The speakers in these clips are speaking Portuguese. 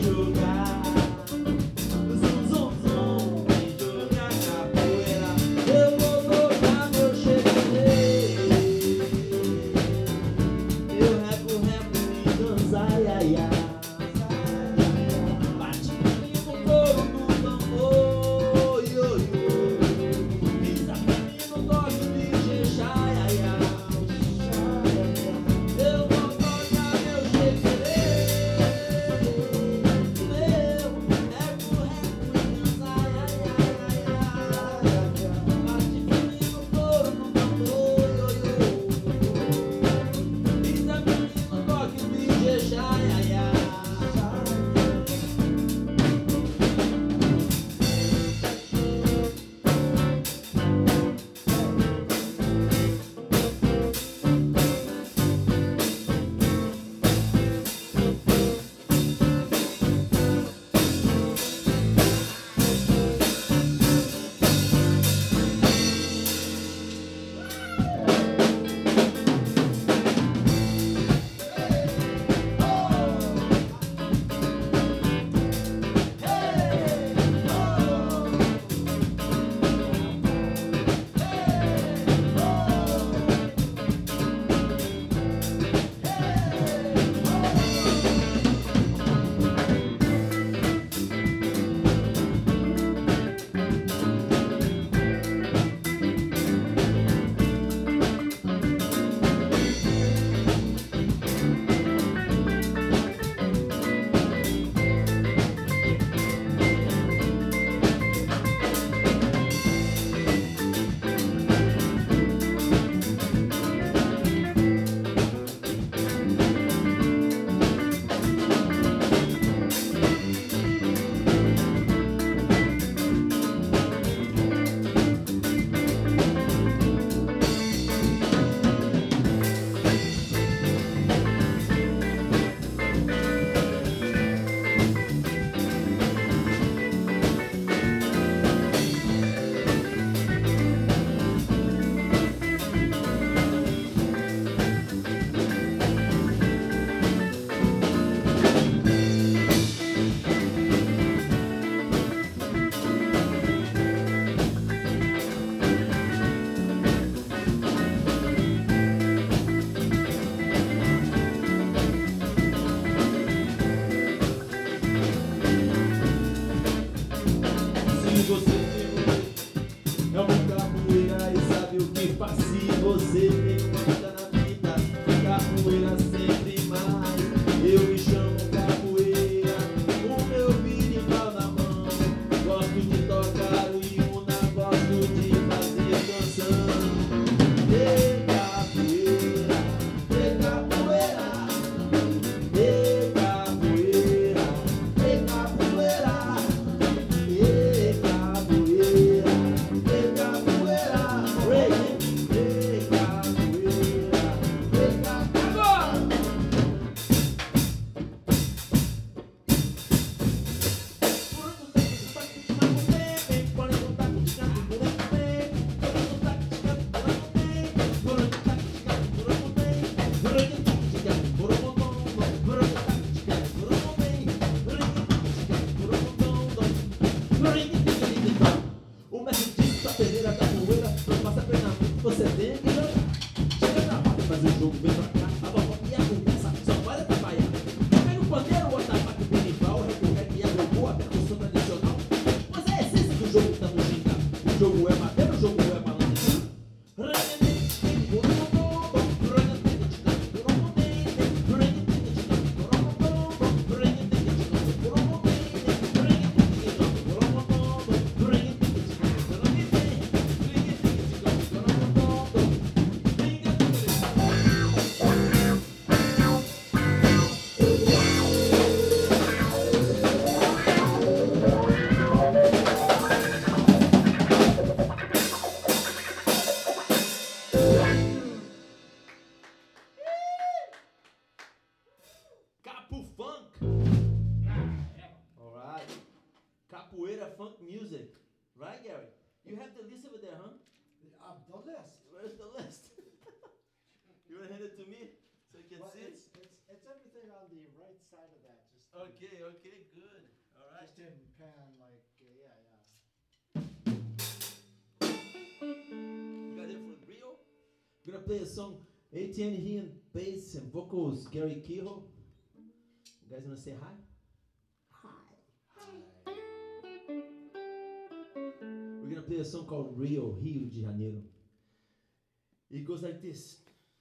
Eu vou tocar meu jeito. just didn't pan like, yeah. You guys ready for Rio? We're gonna play a song, ATN here in bass and vocals, Gary Kehoe. You guys wanna say hi? Hi. We're gonna play a song called Rio de Janeiro. It goes like this.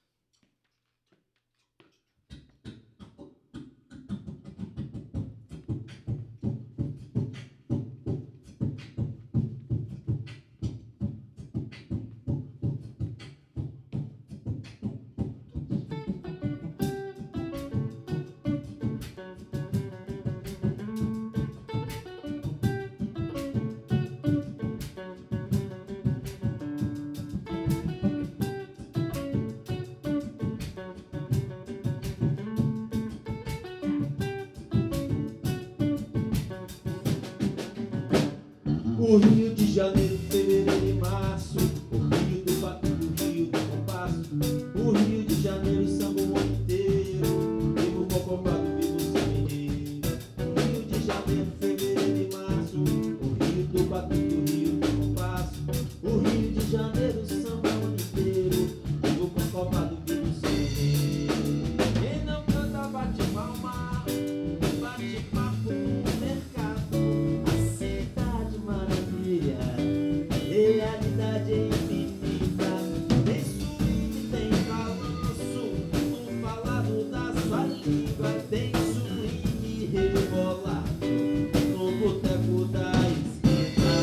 O Rio de Janeiro, fevereiro e março, o Rio do Batuque, o Rio do Compasso, o Rio de Janeiro, samba o ano inteiro, vivo Cocobado, vivo Samineiro. O Rio de Janeiro, fevereiro e março, o Rio do Batuque, o Rio do Compasso, o Rio de Janeiro, samba o ano inteiro, vivo Cocobado, vivo Samineiro. Quem não canta bate palma, bate papo no mercado. Realidade é infinita, tem swing, tem balanço, no falado da sua língua, tem swing rebolado, no boteco da esquina.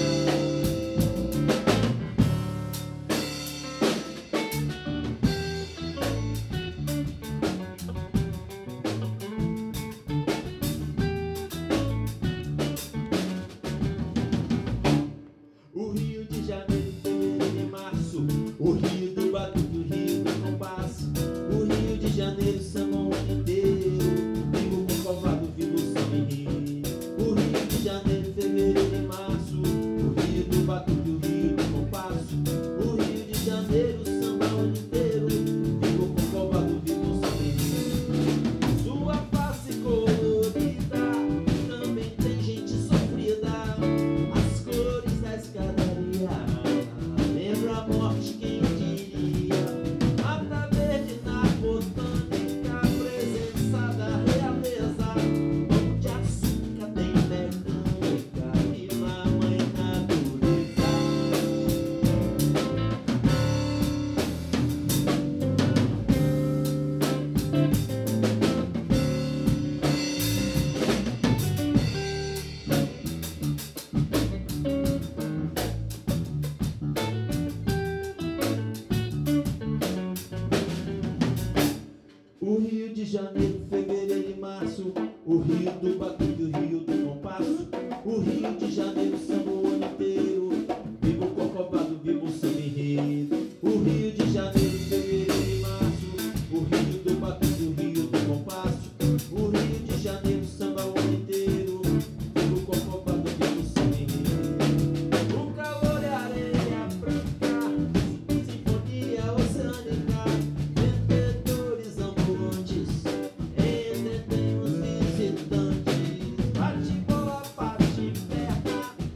O Rio de Janeiro, fevereiro e março, o Rio do Batuque, o Rio do Compasso, o Rio de Janeiro, samba o ano inteiro, vivo Cocobado, vivo Samineiro. O Rio de Janeiro, fevereiro e março, o Rio do Batuque, o Rio do Compasso, o Rio de Janeiro, samba o ano inteiro, vivo Cocobado, vivo Samineiro. Sua face colorida, também tem gente sofrida, as cores da escadaria, lembra a morte, quem diria? Mata verde na botânica, presença da realeza, pão de açúcar tem mecânica, viva a mãe natureza. O Rio de Janeiro, fevereiro e março, o Rio do Batuque, o Rio do Compasso, o Rio de Janeiro, samba o ano inteiro, vivo Cocobado, vivo Samineiro. O Rio de Janeiro, fevereiro e março, o Rio do Batuque, o Rio do Compasso, o Rio de Janeiro, samba o ano inteiro, vivo Cocobado, vivo Samineiro. O calor é areia branca, sinfonia oceânica, vendedores ambulantes, entretém os visitantes, bate bola, bate perna,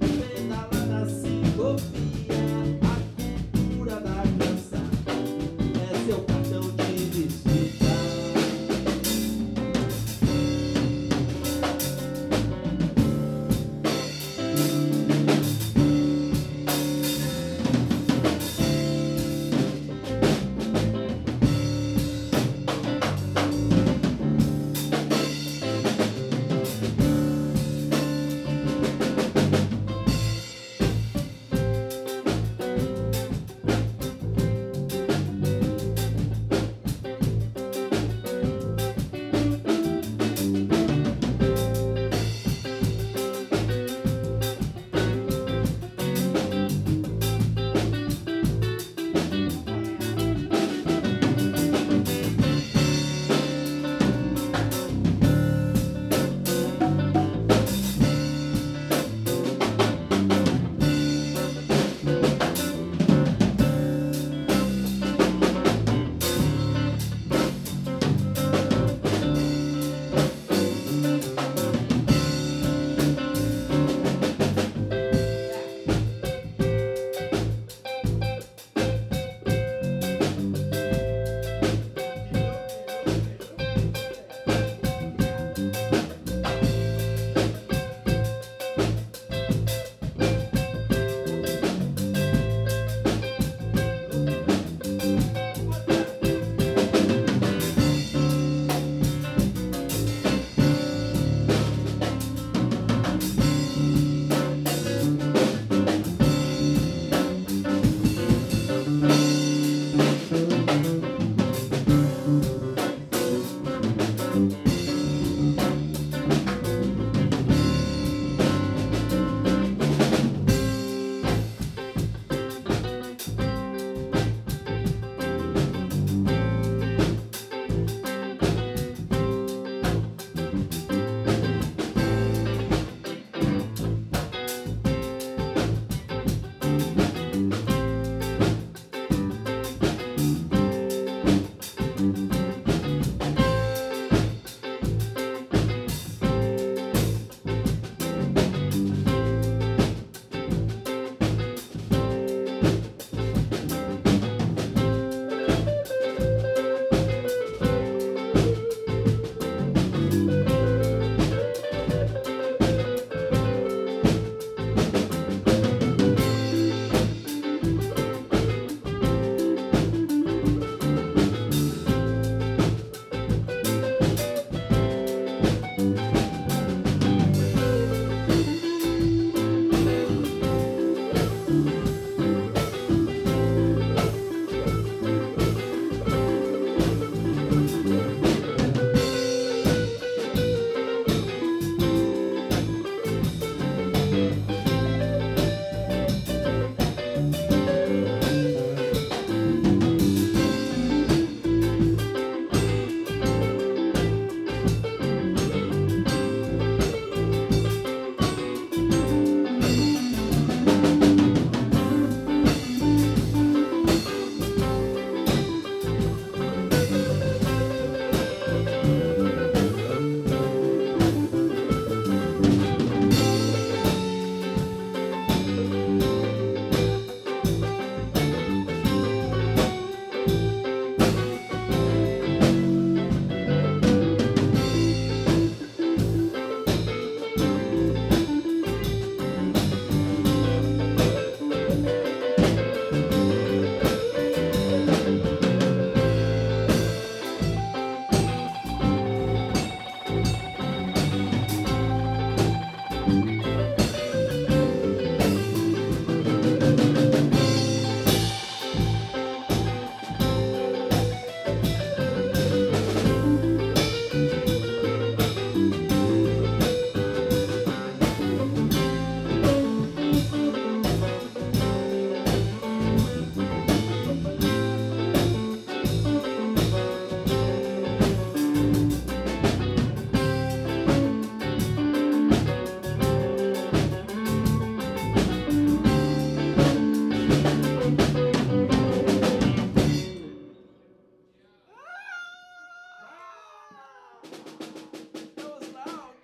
That was loud.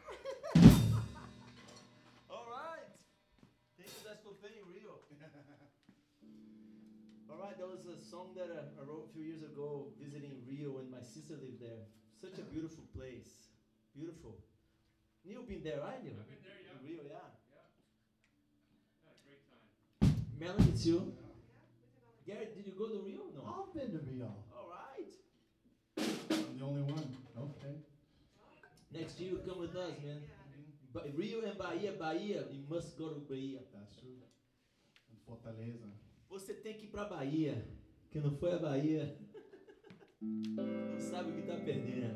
All right. Thank you guys for playing Rio. All right, that was a song that I wrote a few years ago visiting Rio when my sister lived there. Such a beautiful place. Beautiful. Neil been there, right, Neil? I've been there, yeah. In Rio, yeah. Had a great time. Melanie too. Gary, did you go to Rio? No. I've been to Rio. All right. I'm the only one. Okay. Next year, come with us, man. But Rio and Bahia, you must go to Bahia. That's true. And Fortaleza. Você tem que ir pra Bahia. Quem não foi a Bahia não sabe o que tá perdendo.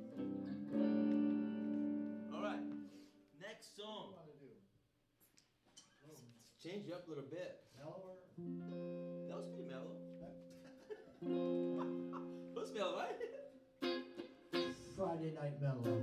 Alright, next song. What do you want to do? Change up a little bit. Mellower? That was pretty mellow. That was mellow, right? Friday Night Mellow.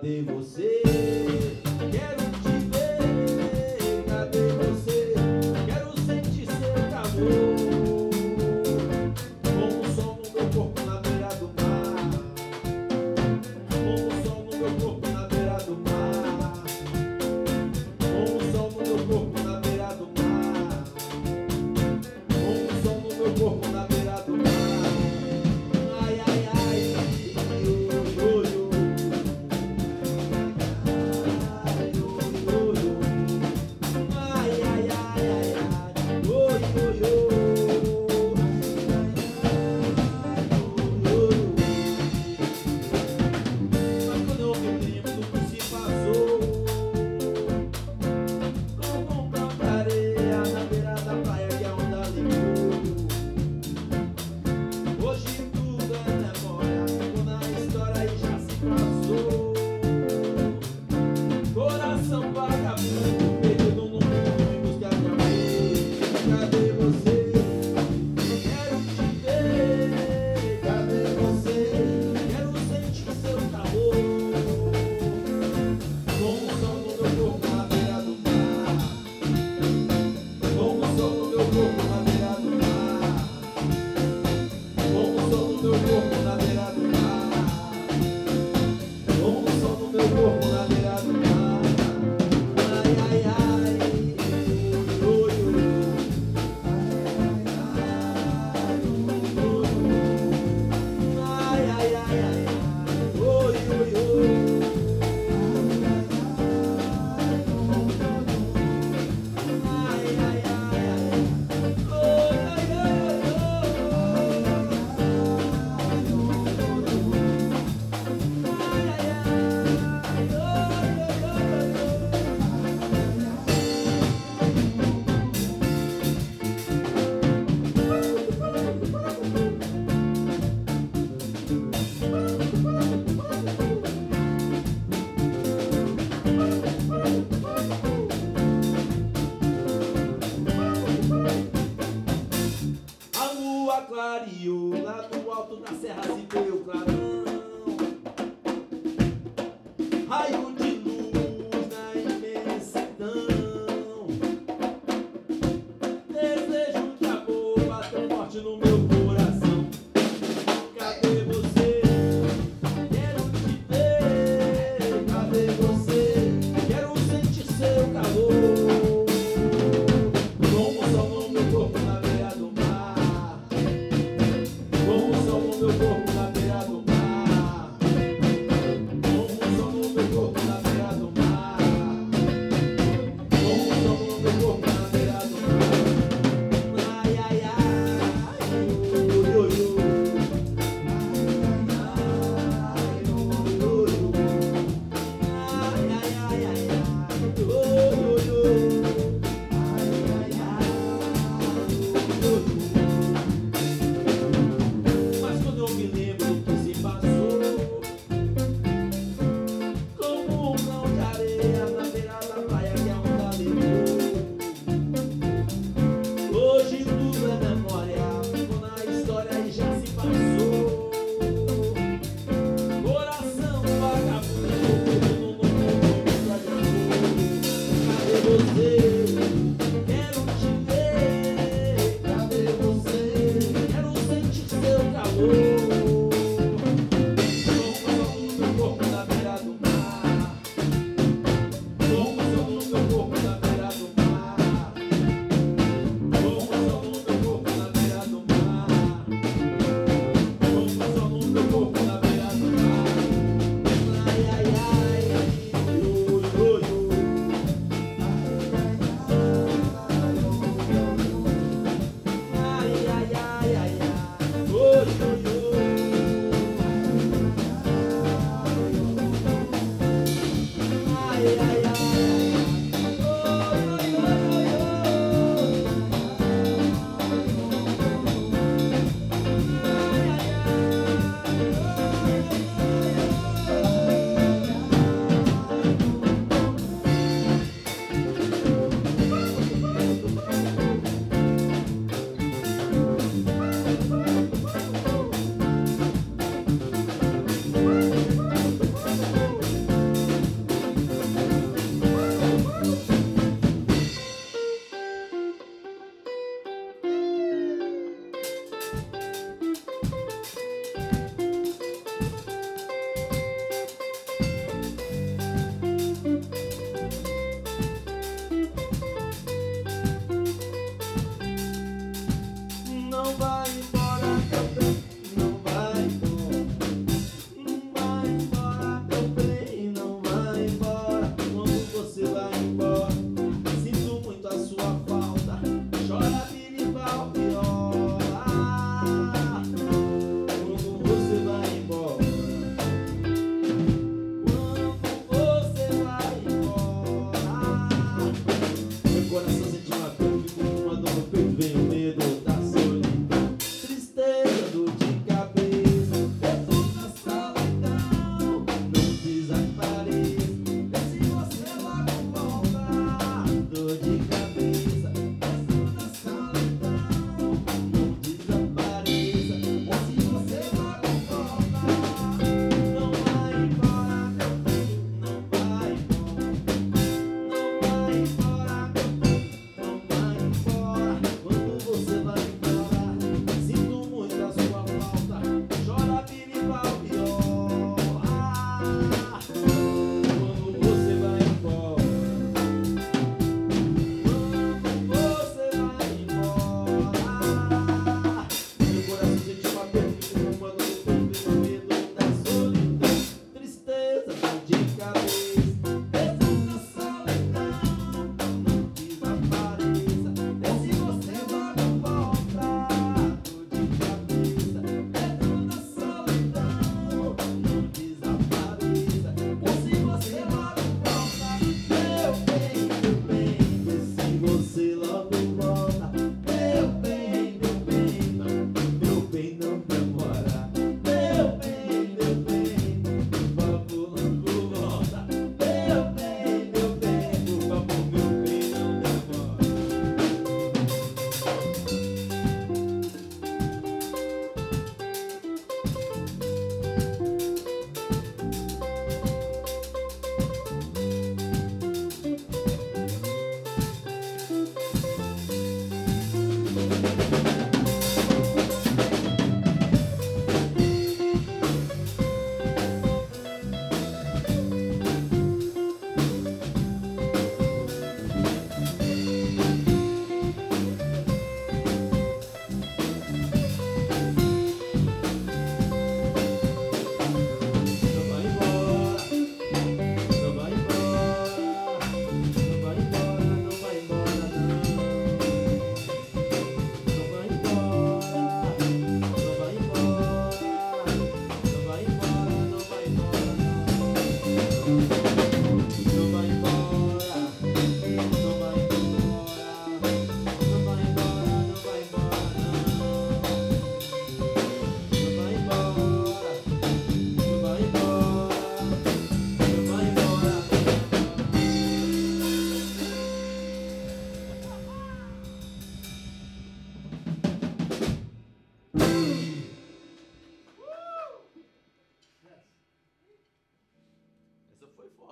cadê você? Quero te ver, cadê você? Quero sentir seu calor. Como o sol no meu corpo na beira do mar. Como o sol no meu corpo na beira do mar. Como o sol no meu corpo na beira do mar. Como o sol no meu corpo na beira do mar. Ai, ai, ai, oi, oi, oi. Ai, oi, oi, oi. Ai, ai, ai, ai, ai, oi, oi, oi. Mas quando eu me lembro do que se passou, como um campo de areia na beira da praia que a onda levou. Hoje tudo é memória, ficou na história e já se passou. Coração vagabundo, perdido no mundo em busca de amor. Cadê você? Quero te ver. Cadê você? Quero sentir seu calor. Como o sol no meu corpo na beira do mar. Como o sol no meu corpo na beira do mar. Como o sol no meu corpo na beira do mar. Como o sol no meu corpo na beira do mar. Ai, ai, ai, oi, oi, oi. Ai, ai, ai, ai, oi, oi, oi. Ai, ai, ai, ai, oi, ai, ai, a lua clareou, lá no alto da serra se vê o clarão. Raio de luz na imensidão. Desejo de amor bateu forte no meu coração. Cadê você? Quero te ver. Cadê você? Quero sentir seu calor. Como o sol no meu corpo na beira do mar. Como o sol no meu corpo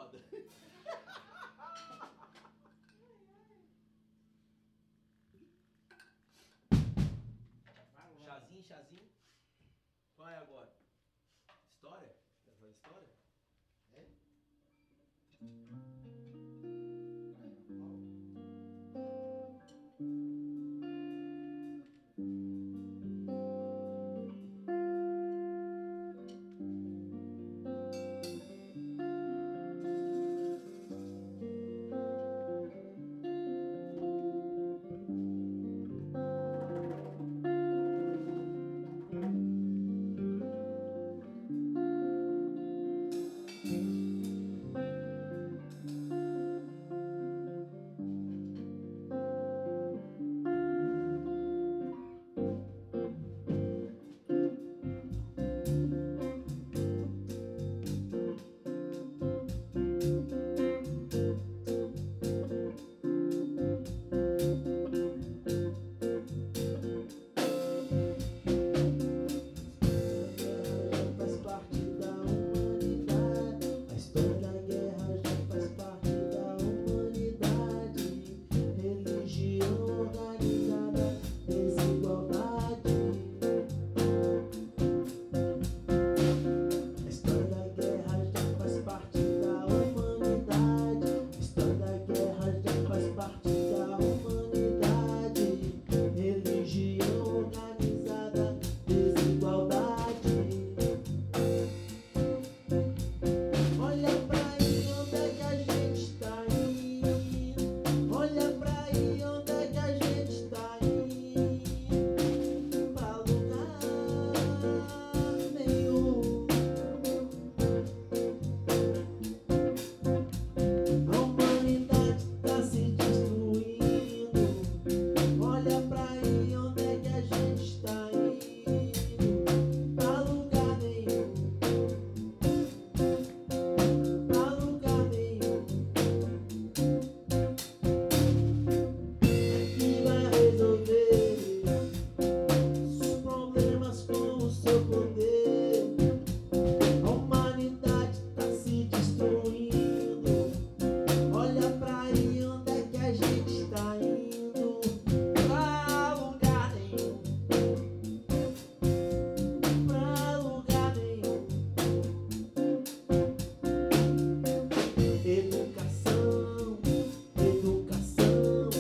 foda. Chazinho, chazinho. Qual é agora? História? Quer fazer história? É? Faz parte da humanidade. A história da guerra já faz parte da humanidade. Religião organizada, desigualdade. A história da guerra já faz parte da humanidade. A história da guerra já faz parte da humanidade. Religião organizada, desigualdade. Olha pra aí onde é que a gente está indo. Olha pra aí onde é que a gente está indo. Pra lugar nenhum. A humanidade tá se destruindo. Olha pra aí onde é que a gente está indo. Pra lugar nenhum. Pra lugar nenhum. Que vai resolver os problemas com o seu poder. A humanidade tá se destruindo. Olha pra aí onde é que a gente está indo. Pra lugar nenhum. Pra lugar nenhum. Educação, educação,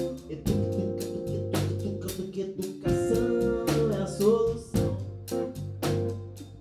educação é a solução.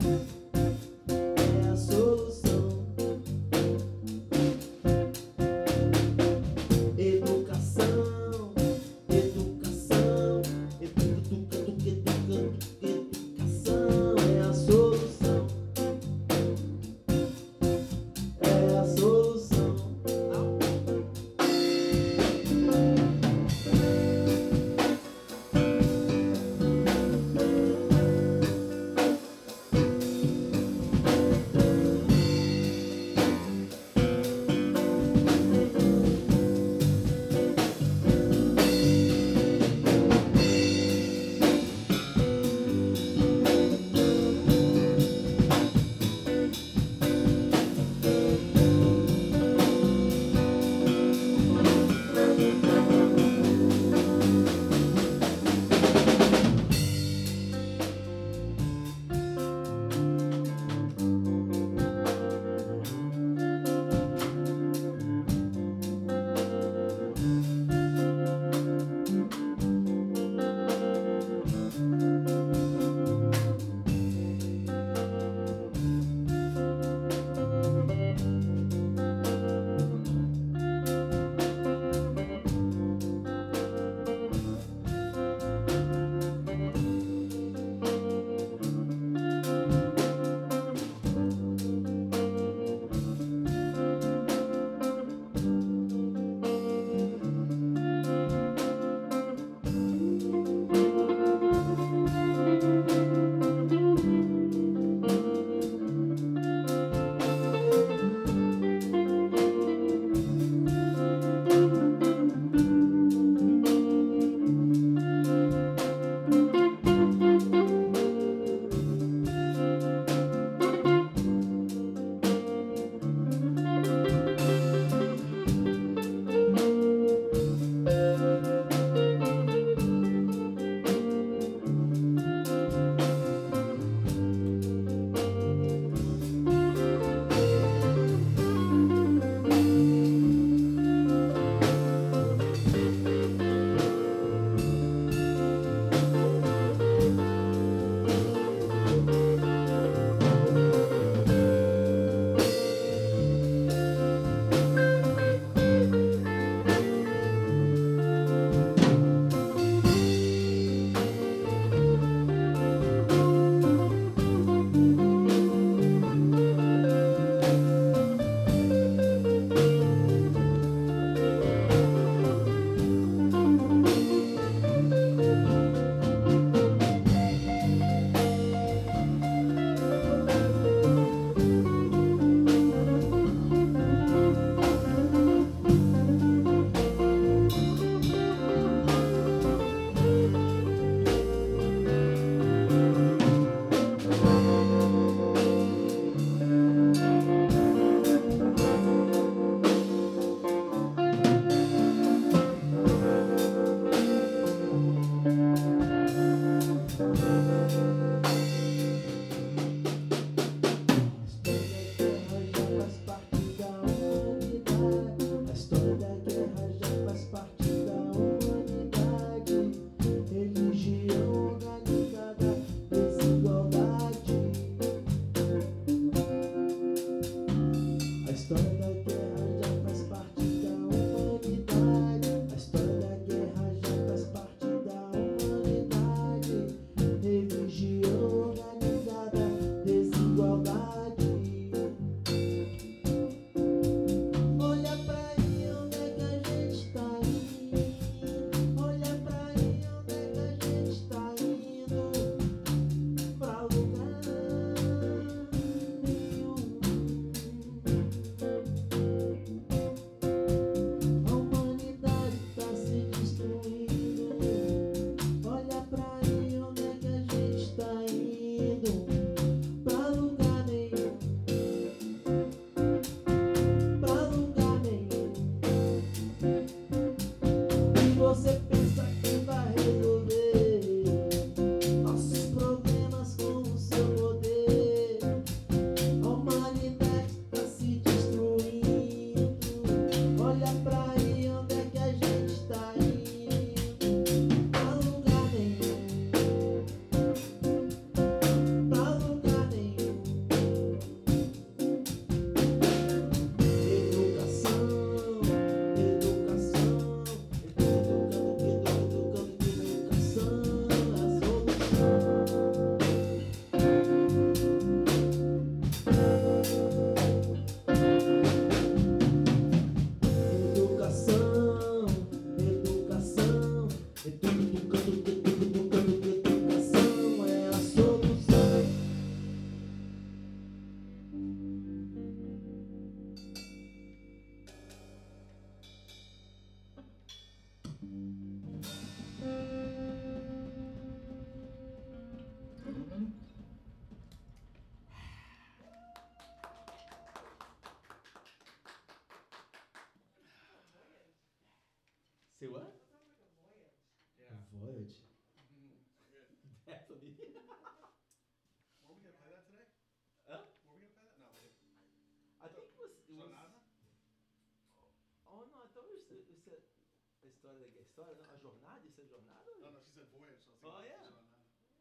Say what? Yeah. Voyage. Good. Definitely. Were we gonna play that today? Huh? Were we gonna play that? No. I think it was. Sonata? Oh no, I thought it said a história da história, não, a jornada, isso é jornada? No, no, she said voyage. So I was Oh, thinking yeah. Sonata.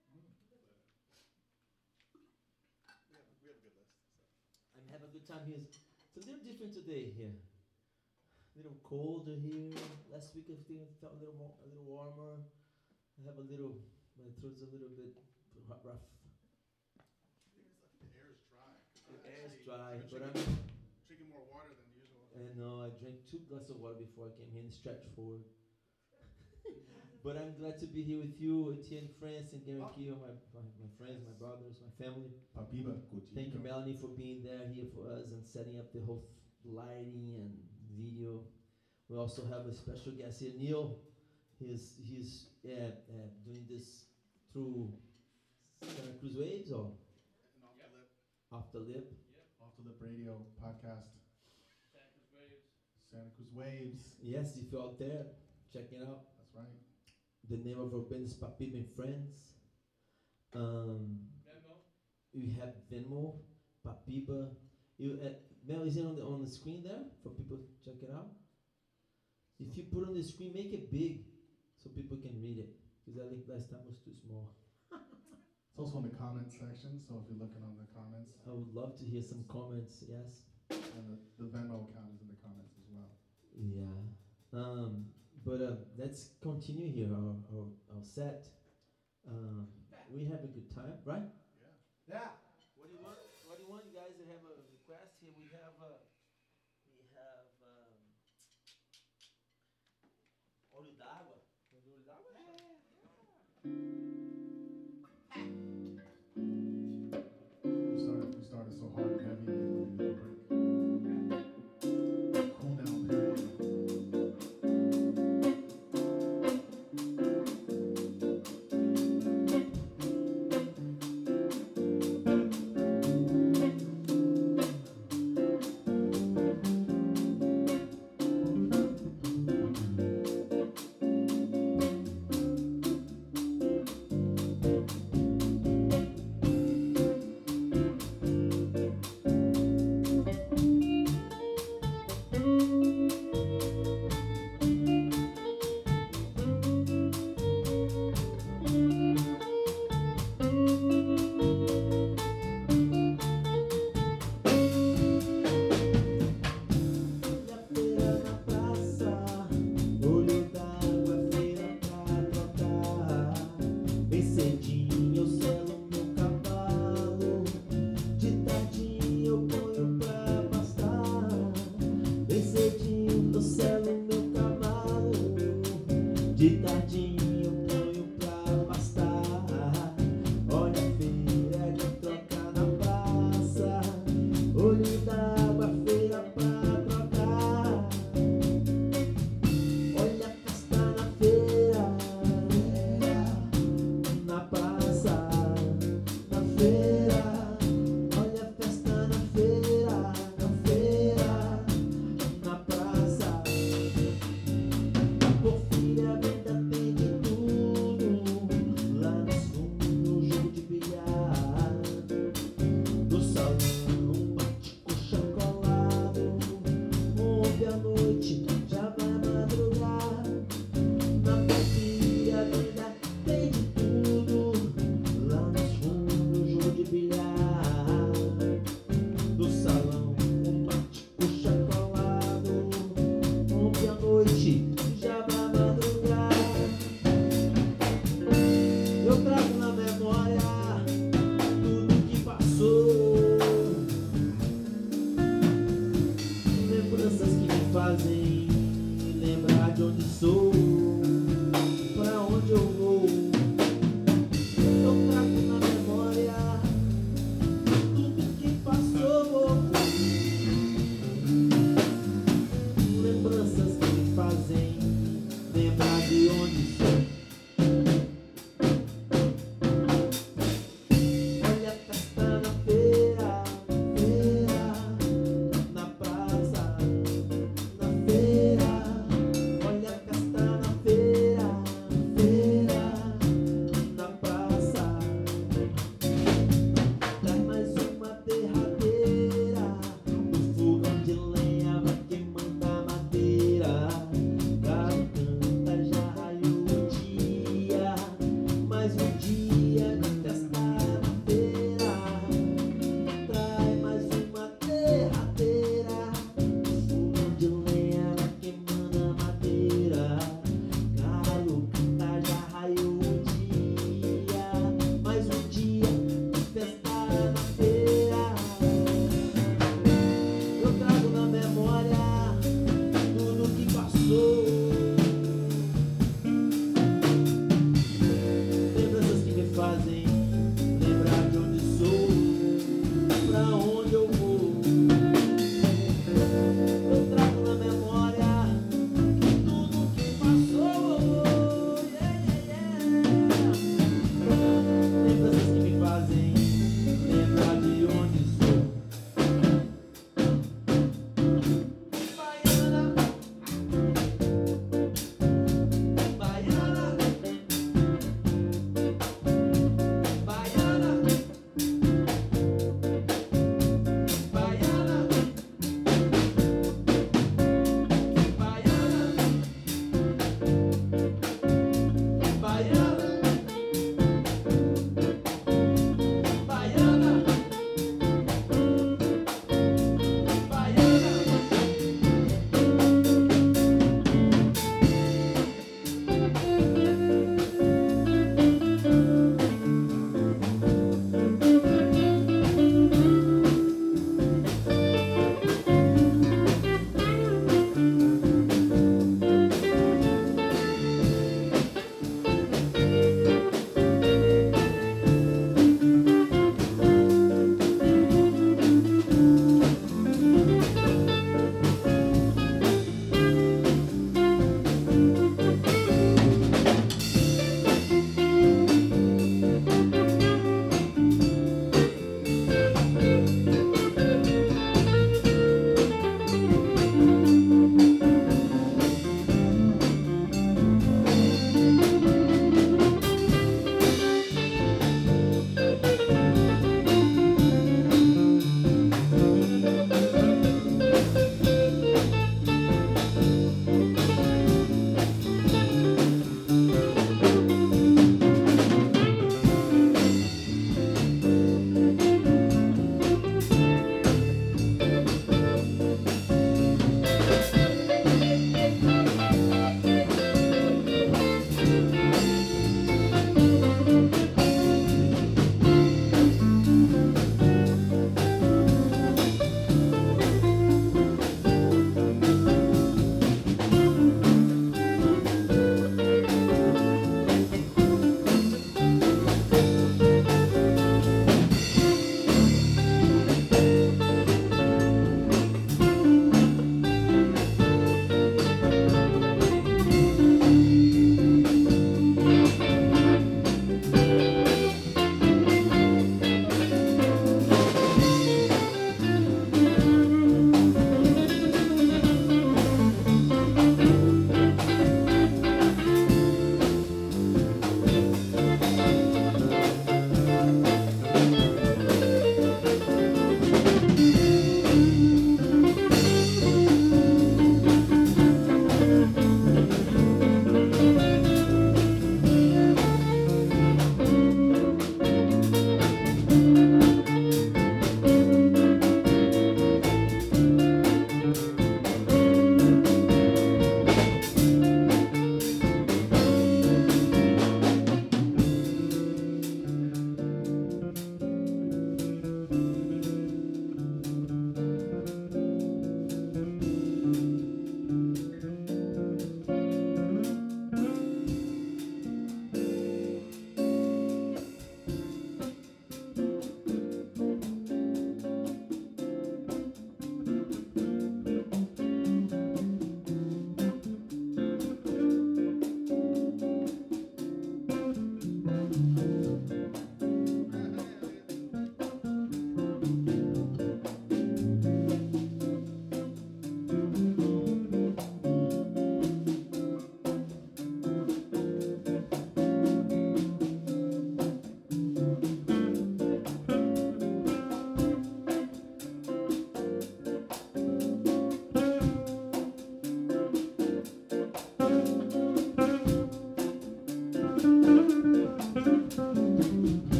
We have a good list. So. I'm having a good time here. It's a little different today here. A little colder here. Last week I think it felt a little more, a little warmer. I have a little, my throat's a little bit rough. I think the air is dry. 'Cause The I air is actually- dry, I've but been I'm. drinking more water than usual. I know I drank 2 glasses of water before I came here and stretched forward. But I'm glad to be here with you, Etienne France and Gary Keo, my friends, my brothers, my family. Papiba, Coutinho. Thank you, Melanie, for being there here for us and setting up the whole lighting and video. We also have a special guest here, Neil. He's doing this through Santa Cruz Waves or And off Yep. the lip. Off the Lip. Yep. Off the lip radio podcast. Santa Cruz Waves. Santa Cruz Waves. Yes, if you're out there, check it out. That's right. The name of our band is Papiba and Friends. Venmo. We have Venmo, Papiba. Mel, is it on the screen there for people to check it out? If you put on the screen, make it big so people can read it. Because I think last time was too small. It's also in the comments section, so if you're looking on the comments, I would love to hear some comments, yes? and the Venmo account is in the comments as well. Yeah. Let's continue here our set. We have a good time, right? Yeah. What do you want? What do you want, you guys? That have a request here. We have olho d'água. Olho d'água? We started so hard and heavy, we need a break. Cool down period.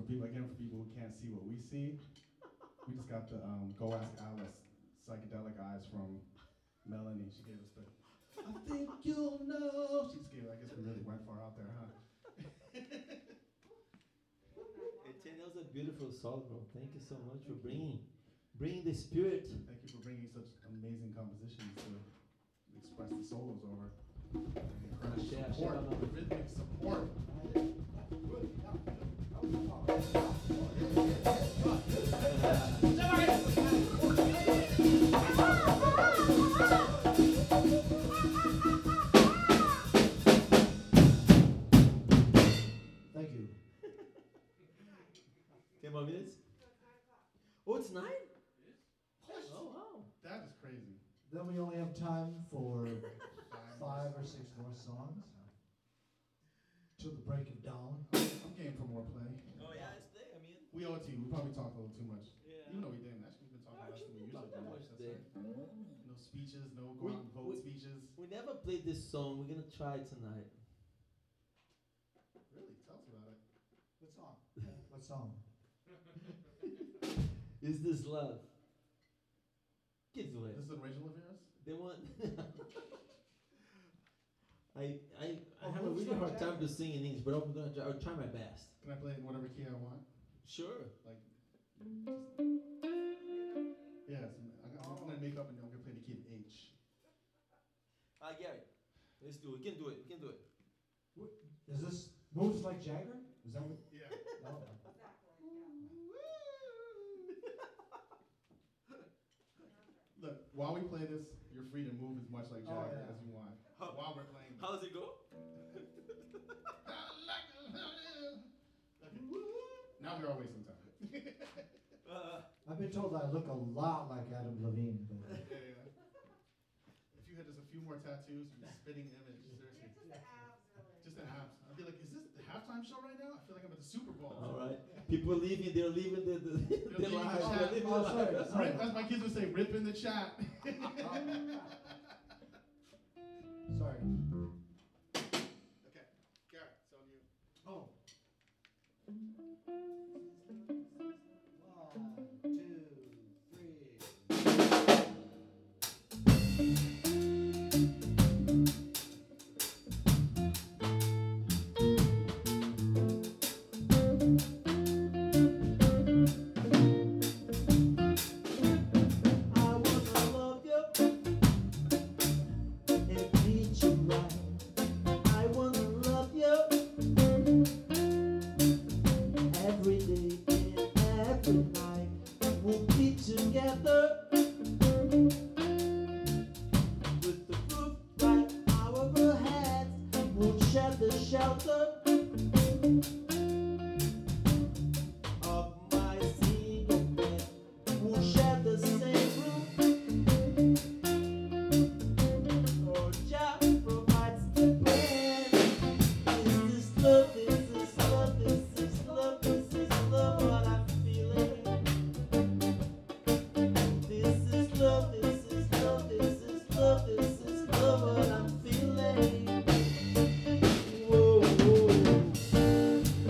people, again, for people who can't see what we see, we just got the Go Ask Alice psychedelic eyes from Melanie. She gave us the, I think you'll know. She just gave, I guess we really went far out there, huh? Etienne, that was a beautiful song, bro. Thank you so much for bringing the spirit. Thank you for bringing such amazing compositions to express the solos over. Incredible Share support, on it. rhythmic support. Thank you. 10 more minutes? Oh, it's 9? Oh, wow. That is crazy. Then we only have time for 5 or 6 more songs till the break of dawn. I'm game for more play. Oh, yeah, it's there. I mean, We owe it to you. We probably talked a little too much. yeah. Even though we didn't. Actually, we've been talking less than we usually do. much That's there. right. No speeches, no go out and vote speeches. We never played this song. We're going to try it tonight. Really? Tell us about it. What song? What song? Is this love? Kids do it. This is an original of yours? They want. I Oh, have a who's really that hard Jack? time to sing in English, but I'm gonna try, I'll try my best. Can I play it in whatever key I want? Sure. Like, yes. I'm gonna make up and I'm gonna play the key of H. Gary, let's do it. We can do it. We can do it. Is this Moves Like Jagger? Is that what? Yeah. No. Look, while we play this, you're free to move as much like Oh, Jagger yeah. as you want. How- While we're playing. How does it go? Now we are wasting time. I've been told I look a lot like Adam Levine, but Yeah. If you had just a few more tattoos, you'd be spitting image. Seriously. Just the abs. I'd be like, is this the halftime show right now? I feel like I'm at the Super Bowl. All right. People leaving. They're leaving their leaving the lives. chat. They're living Oh, their sorry. lives. Rip, as my kids would say, rip in the chat. sorry. Okay, Garrett, it's on you. Oh. 1, 2, 3. I wanna love you and treat you right. I wanna love you every day and every night. We'll be together with the roof right over our heads. We'll share the shelter of my single bed. We'll share the same room. Oh, Jah provides the bread. This is love, this is love, this is love, this is love, what I'm feeling. This is love, this is love, this is love, this is love, what I'm feeling. Whoa, whoa.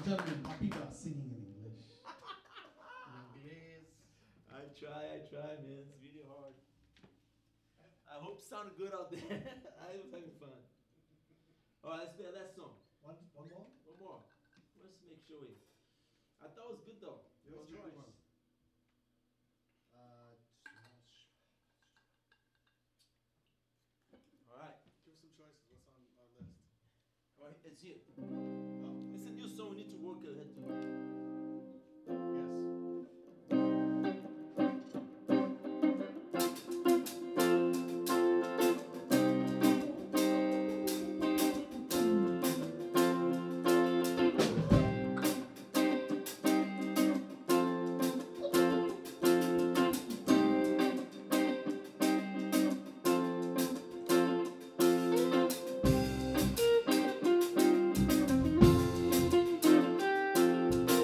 gentlemen, Papito singing in English. In inglés. I try, man. It's really hard. I hope it sounded good out there. I was having fun. All right, let's play that song. One more? One more. Let's make sure we. I thought it was good though. It was a good one. All right. Give us some choices. What's on our list? All right, it's here. Oh, It's a new song. We need to work ahead to. yes. All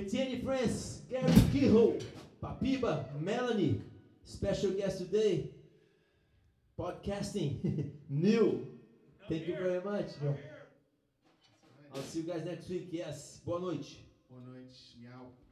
Etienne France, Gary Kehoe, Papiba, Melanie, special guest today, podcasting, Neil. Thank you very much. I'll see you guys next week. Yes. Boa noite. Boa noite. Meow.